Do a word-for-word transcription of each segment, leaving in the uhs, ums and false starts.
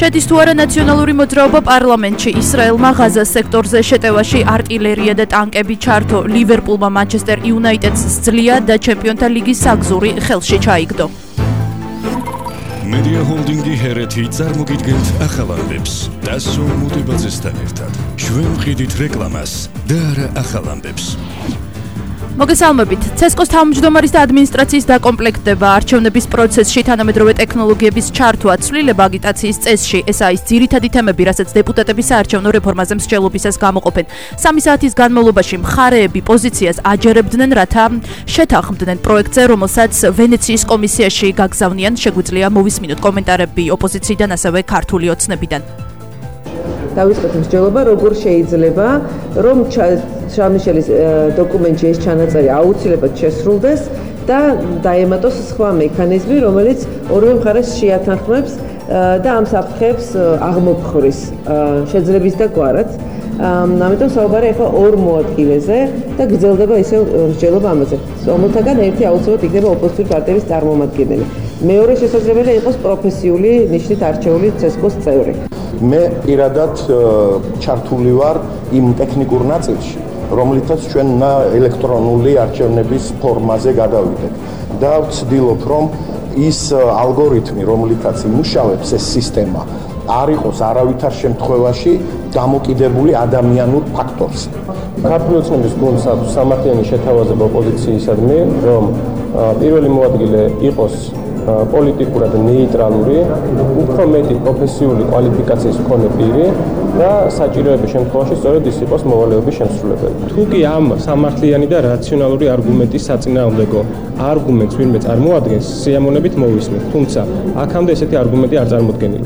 შედის თუ არა ნაციონალური მოძრაობა პარლამენტში ისრაელმა ღაზას სექტორზე შეტევაში არტილერია და ტანკები ჩართო. ლივერპულმა მანჩესტერ იუნაიტედს სძლია და ჩემპიონთა ლიგის საგზური ხელში ჩაიგდო. Media Holdingi ჰერეთი წარმოგიდგენთ ახალ ამბებს. დასო მუტებაძესთან ერთად. ჩვენ ვყიდით რეკლამას და არა ახალ ამბებს. მოგესალმებით. ცესკოს თავმჯდომარის და ადმინისტრაციის დაკომპლექტება, არჩევნების პროცესში თანამედროვე ტექნოლოგიების ჩართვა, ცვლილება აგიტაციის წესში, ესაა ის ძირითადი თემები, რასაც დეპუტატები საარჩევნო რეფორმაზე მსჯელობისას გამოყოფენ. სამი საათის განმავლობაში მხარეები პოზიციას აჯერებდნენ, რათა შეთანხმდნენ პროექტზე, რომელსაც ვენეციის კომისიაში გაგზავნიან. შეგვიძლია მოვისმინოთ კომენტარები ოპოზიციიდან, ასევე ქართული ოცნებიდან. დავიწყოთ მსჯელობა, როგორ შეიძლება, რომ შარლ-მიშელის დოკუმენტში ეს ჩანაწერი აუცილებლად შესრულდეს და დაემატოს სხვა მექანიზმი, რომელიც ორივე მხარეს შეათანხმებს და ამ საფრთხეებს აღმოფხვრის შეძლების და გვარად. ამიტომ საუბარი ახლა ორ მოადგილეზე და გრძელდება ისევ მსჯელობა ამაზე. რომელთაგან ერთი აუცილებლად იქნება ოპოზიციური პარტიების წარმომადგენელი. მეორე შესაძლებელია იყოს პროფესიული ნიშნით არჩეული ცესკოს წევრი. მე პირადად ჩართული ვარ იმ ტექნიკურ ნაწილში, რომლითაც ჩვენ ელექტრონული არჩევნების ფორმაზე გადავიდეთ და ვცდილობ, რომ ის ალგორითმი, რომლითაც იმუშავებს ეს სისტემა, არ იყოს არავითარ შემთხვევაში დამოკიდებული ადამიანურ ფაქტორზე. ქართული ოცნების გუნდს აქვს სამართლიანი შეთავაზება ოპოზიციისადმი, რომ პირველი მოადგილე იყოს პოლიტიკურად ნეიტრალური, უფრო მეტი პროფესიული კვალიფიკაციის მქონე პირი და საჭიროების შემთხვევაში სწორედ ის იყოს მოვალეობის შემსრულებელი. თუ კი ამ სამართლიანი და რაციონალური არგუმენტის საწინააღმდეგო არგუმენტს ვინმე წარმოადგენს, სიამოვნებით მოვისმენთ, თუმცა აქამდე ესეთი არგუმენტი არ წარმოდგენილა.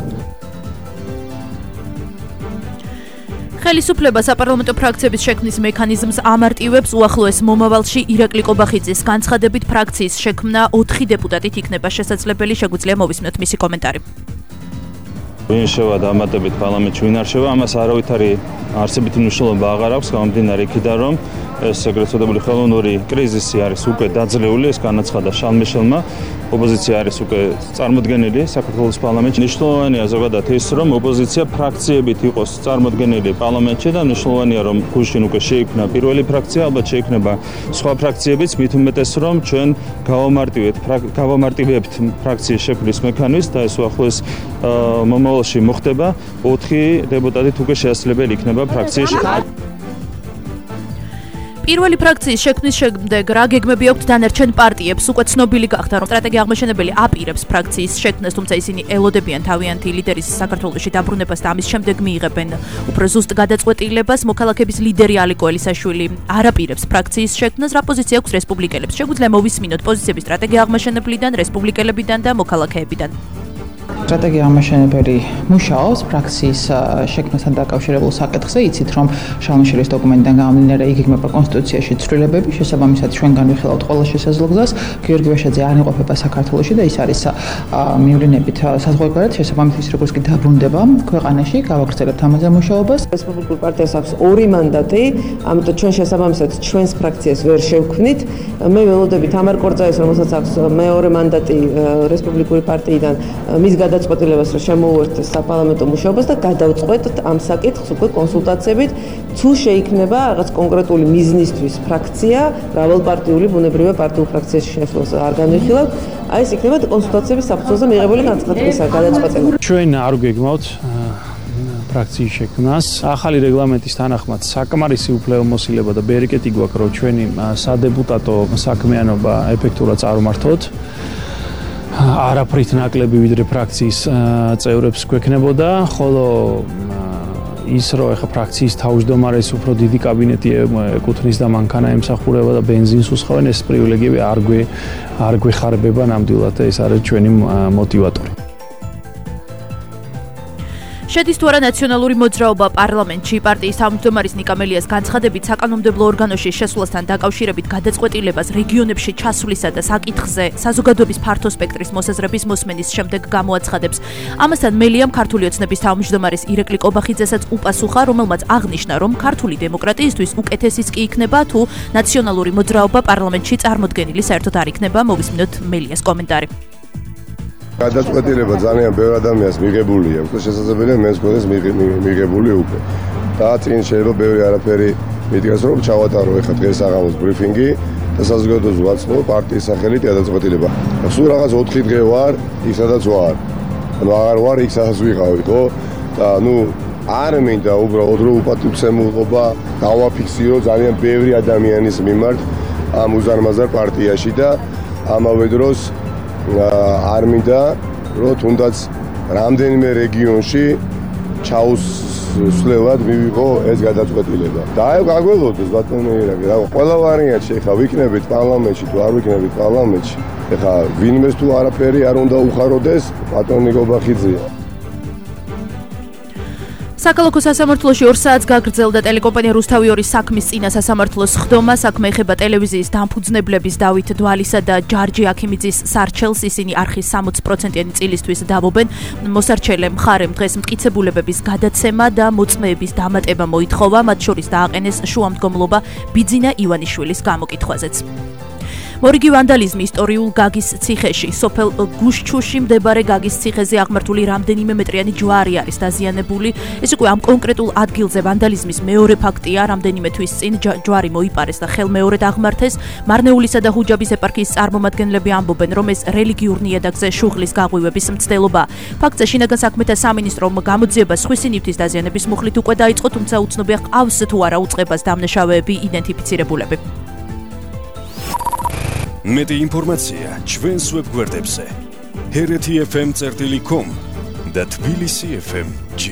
ხელისუფლება საპარლამენტო ფრაქციების შექმნის მექანიზმს ამარტივებს. უახლოეს მომავალში ირაკლი ყობახიძის განცხადებით ფრაქციის შექმნა ოთხი დეპუტატით იქნება შესაძლებელი. შეგვიძლია მოვისმინოთ მისი კომენტარი. ვინ შევა დამატებით პარლამენტში, ვინ არ შევა, ამას არავითარი არსებითი მნიშვნელობა აღარ აქვს, გამომდინარე იქიდან, რომ ეს ეგრეთ წოდებული ხელოვნური კრიზისი არის უკვე დაძლეული, ეს განაცხადა შარლ-მიშელმა. ოპოზიცია არის უკვე წარმოდგენილი საქართველოს პარლამენტში. მნიშვნელოვანია ზოგადად ის, რომ ოპოზიცია ფრაქციებით იყოს წარმოდგენილი პარლამენტში და მნიშვნელოვანია, რომ გუშინ უკვე შეიქმნა პირველი ფრაქცია, ალბათ შეიქმნება სხვა ფრაქციებიც, მით უმეტეს, რომ ჩვენ გავამარტივებთ გავამარტივებთ ფრაქციის შექმნის მექანიზმს და ეს უახლოეს მომავალში მოხდება. ოთხი დეპუტატით უკვე შესაძლებელი იქნება ფრაქციაში. პირველი ფრაქციის შექმნის შემდეგ რა გეგმები აქვთ დანარჩენ პარტიებს? უკვე ცნობილი გახდა, რომ სტრატეგია აღმაშენებელი აპირებს ფრაქციის შექმნას, თუმცა ისინი ელოდებიან თავიანთი ლიდერის საქართველოში დაბრუნებას და ამის შემდეგ მიიღებენ უფრო ზუსტ გადაწყვეტილებას. მოქალაქეების ლიდერი ალიკო ელისაშვილი არ აპირებს ფრაქციის შექმნას. რა პოზიცია აქვს რესპუბლიკელებს? შეგვიძლია მოვისმინოთ პოზიციები სტრატეგია აღმაშენებლიდან, რესპუბლიკელებიდან და მოქალაქეებიდან. სტრატეგია აღმაშენებელი მუშაობს ფრაქციის შექმნასთან დაკავშირებულ საკითხზე. იცით, რომ შარლ-მიშელის დოკუმენტიდან გამომდინარე იგეგმება კონსტიტუციაში ცვლილებები, შესაბამისად ჩვენ განვიხილავთ ყველა შესაძლო გზას. გიორგი ვეშაძე არ იყოფება საქართველოში და ის არის მივლინებით საზღვარგარეთ, შესაბამისად ის როგორც კი დაბრუნდება ქვეყანაში, გავაგრძელებთ ამაზე მუშაობას. რესპუბლიკურ პარტიას აქვს ორი მანდატი, ამიტომ ჩვენ შესაბამისად ჩვენს ფრაქციას ვერ შევქმნით. მე ველოდები თამარ კორძაის, რომელსაც აქვს მეორე მანდატი რესპუბლიკური პარტიიდან, მის გადაწყვეტილებას რომ შემოუერთდეს საპარლამენტო მუშაობას და გადავწყვეტთ ამ საკითხს უკვე კონსულტაციებით, თუ შეიქმნება რაღაც კონკრეტული მიზნისთვის ფრაქცია, მრავალპარტიული ბუნებრივია პარტიულ ფრაქციაში შესვლას არ განვიხილავთ, აი ეს იქნება კონსულტაციების საფუძველზე მიღებული გადაწყვეტილება. ჩვენ არ გვეგმავთ ფრაქციის შექმნას. ახალი რეგლამენტის თანახმად საკმარისი უფლებამოსილება და ბერიკეტი გვაქვს, რომ ჩვენი სადეპუტატო საქმიანობა ეფექტურად წარმართოთ. არაფრით ნაკლები ვიდრე ფრაქციის წევრებს გვექნებოდა, ხოლო ის რომ ეხა ფრაქციის თავმჯდომარეს უფრო დიდი კაბინეტი ეკუთვნის და მანქანა ემსახურება და ბენზინს უსხავენ, ეს პრივილეგიები არ გვე არ გვეხარბება ნამდვილად და ეს არის ჩვენი მოტივატორი. შედის თუ არა ნაციონალური მოძრაობა პარლამენტში. პარტიის თავმჯდომარის ნიკა მელიას განცხადებით საკანონმდებლო ორგანოში შესვლასთან დაკავშირებით გადაწყვეტილებას რეგიონებში ჩასვლისა და საკითხზე საზოგადოების ფართო სპექტრის მოსაზრების მოსმენის შემდეგ გამოაცხადებს. ამასთან მელიამ ქართული ოცნების თავმჯდომარის ირაკლი ყობახიძესაც უპასუხა, რომელმაც აღნიშნა, რომ ქართული დემოკრატიისთვის უკეთესიც კი იქნება, თუ ნაციონალური მოძრაობა პარლამენტში წარმოდგენილი საერთოდ არ იქნება. მოვისმინოთ მელიას კომენტარი. გადაწყვეტილება ძალიან ბევრ ადამიანს მიღებული აქვს, შესაძლებელია მეც მქონდეს მიღებული უკვე. და წინ შეიძლება ბევრი არაფერი მიდგას, რომ ჩავატარო ეხლა დღეს აღამოს ბრიფინგი და საზოგადოებას ვაწყო პარტიის სახელით გადაწყვეტილება. სულ რაღაც ოთხი დღე ვარ, იქ სადაც ვარ. ანუ აღარ ვარ იქ სადაც ვიყავი, ხო? და ნუ არ მინდა უბრალოდ რომ უპატივცემულობა გავაფიქსირო ძალიან ბევრი ადამიანის მიმართ ამ უზარმაზარ პარტიაში და ამავე დროს არ მინდა რომ თუნდაც რამდენიმე რეგიონში ჩაუსვლელად მივიღო ეს გადაწყვეტილება. და აი გაგველოდეს ბატონო ირაკი, რა ყველა ვარიანტში ხა ვიქნებით პარლამენტში თუ არ ვიქნებით პარლამენტში. ეხა ვინმეს თუ არაფერი არ უნდა უხაროდეს, ბატონი გობახიძეა. საკალათო სასამართლოში ორ საათს გაგრძელდა ტელეკომპანია რუსთავი ორი საქმის წინა სასამართლოს ხდომა. საქმე ეხება ტელევიზიის დამფუძნებლების დავით დვალისა და ჯარჯი აქიმიძის სარჩელს. ისინი არხის სამოცი პროცენტიანი წილისთვის დავობენ. მოსარჩელე მხარემ დღეს მტკიცებულებების გადაცემა და მოწმეების დამატება მოითხოვა. მათ შორის დააყენეს შუამდგომლობა ბიძინა ივანიშვილის გამოკითხვაზეც. მორიგი ვანდალიზმი ისტორიულ გაგის ციხეში. სოფელ გუშჩუში მდებარე გაგის ციხეზე აღმართული რამდენიმე მეტრიანი ჯვარი არის დაზიანებული. ეს უკვე ამ კონკრეტულ ადგილზე ვანდალიზმის მეორე ფაქტია. რამდენიმე თვის წინ ჯვარი მოიპარეს და ხელმეორედ აღმართეს. მარნეულისა და ჰუჯაბის ეპარქიის წარმომადგენლები ამბობენ, რომ ეს რელიგიურ ნიადაგზე შუღლის გაღვივების მცდელობა. ფაქტზე შინაგან საქმეთა სამინისტრომ გამოძიება სხვისი ნივთის დაზიანების მუხლით უკვე დაიწყო, თუმცა უცნობია ყავს თუ არა უწყებას დამნაშავეები იდენტიფიცირებულები. მეტი ინფორმაცია ჩვენს ვებგვერდებზე ჰერეთი ეფ ემ წერტილი კომ და თბილისი ეფ ემ ჯი.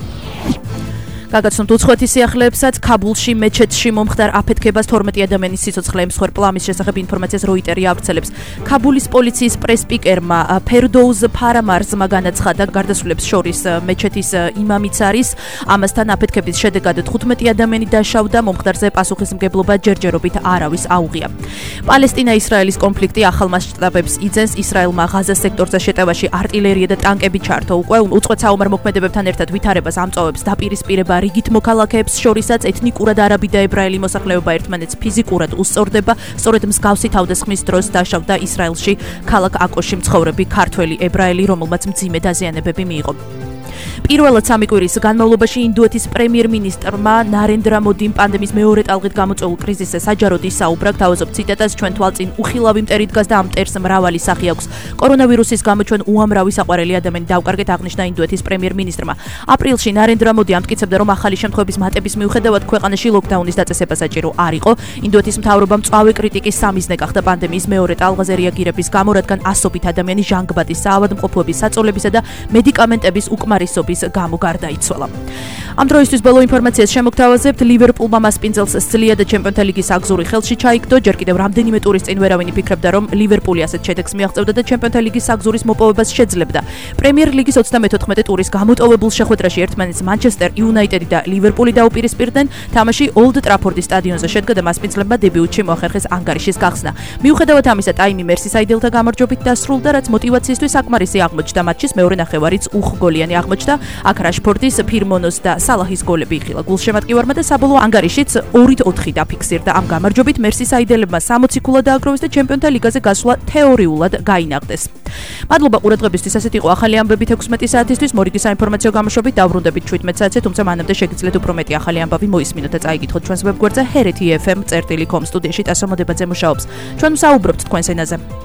გაგაცნობთ უცხოეთის სიახლეებსაც. ქაბულში მეჩეთში მომხდარ აფეთქებას თორმეტი ადამიანის სიცოცხლე ემსხვერ პლამის შესახებ ინფორმაციას როიტერი ავრცელებს. ქაბულის პოლიციის პრესპიკერმა ფერდოუზ ფარამარზმა განაცხადა, გარდაცვლილებს შორის მეჩეთის იმამიც არის. ამასთან აფეთქების შედეგად თხუთმეტი ადამიანი დაშავდა. მომხდარზე პასუხისმგებლობა ჯერჯერობით არავის აუღია. პალესტინა-ისრაელის კონფლიქტი ახალ მასშტაბებს იძენს. ისრაელმა ღაზას სექტორზე შეტევაში არტილერია და ტანკები ჩართო. უკვე უწყოთ საომარ მოქმედებებთან ერთად ვითარებას ამწოვებს დაპირისპირება რიგით მოქალაქეებს შორისაც. ეთნიკურად არაბი და ებრაელი მოსახლეობა ერთმანეთს ფიზიკურად უსწორდება. სწორედ მსგავსი თავდასხმის დროს დაშავდა ისრაელში ქალაქ აკოში მცხოვრები ქართველი ებრაელი, რომელმაც მძიმე დაზიანებები მიიღო. პირველად სამი კვირის განმავლობაში ინდოეთის პრემიერ-მინისტრმა ნარენდრა მოდიმ პანდემიის მეორე ტალღით გამოწვეულ კრიზისზე საჯაროდ ისაუბრა. თავაზობ ციტატას, ჩვენ თვალწინ უხილავი მტერი დგას და ამ მტერს მრავალი სახე აქვს. კორონავირუსის გამო ჩვენ უამრავი საყვარელი ადამიანი დავკარგეთ, აღნიშნა ინდოეთის პრემიერ-მინისტრმა. აპრილში ნარენდრა მოდი ამტკიცებდა, რომ ახალი შემთხვევების მატების მიუხედავად ქვეყანაში ლოკდაუნის დაწესება საჭირო არ იყო. ინდოეთის მთავრობამ მწვავე კრიტიკის სამიზნე გახდა პანდემიის მეორე ტალღაზე რეაგირების გამო, რადგან ასობით ადამიანი ჟანგბადის, საავადმყოფოების, საწოლებისა და მედიკამენტების უკმარისობის გამო გარდაიცვალა. ამ დროისთვის ბოლო ინფორმაციას შემოგთავაზებთ. ლივერპულმა მასპინძელს სძლია და ჩემპიონთა ლიგის აგზური ხელში ჩაიგდო. ჯერ კიდევ რამდენიმე ტურის წინ ვერავინ იფიქრებდა, რომ ლივერპული ასეთ შედეგს მიაღწევდა და ჩემპიონთა ლიგის აგზურის მოპოვებას შეძლებდა. პრემიერ ლიგის ოცდამეთოთხმეტე ტურის გამოტოვებულ შეხვედრაში ერთმანეთს მანჩესტერ იუნაიტედი და ლივერპული დაუპირისპირდნენ. თამაში ოლდ ტრაფორდის სტადიონზე შედგა და მასპინძლებმა დებიუტში მოახერხეს ანგარიშის გახსნა. მიუხედავად ამისა, ტაიმი მერსისაიდელთა გამარჯვებით დასრულდა, რაც მოტივაციისთვის საკმარისი აღმოჩნდა. მატჩის მეორე ნახევარიც უხგოლიანი აღმოჩნდა. აქ რაშფორდის, ფირმონოს და სალაჰის გოლები იხილა გულშემატკივარმა და საბოლოო ანგარიშიც ორით ოთხი დაფიქსირდა. ამ გამარჯვებით მერსისაიდელებმა სამოცი ქულა დააგროვეს და ჩემპიონთა ლიგაზე გასვლა თეორიულად გაინაღდეს. მადლობა ყურადღებისთვის. ასეთ იყო ახალი ამბებით ექვსმეტი საათისთვის. მორიგი საინფორმაციო გამოშვებით დავბრუნდებით შვიდმეტ საათზე, თუმცა მანამდე შეგიძლიათ უფრო მეტი ახალი ამბავი მოისმინოთ და წაიკითხოთ ჩვენს ვებგვერდზე ჰერეთი ეფ ემ წერტილი კომ. სტუდიაში ტასო მოდებაძე მუშაობს. ჩვენ ვსაუბრობთ თქვენს ენაზე.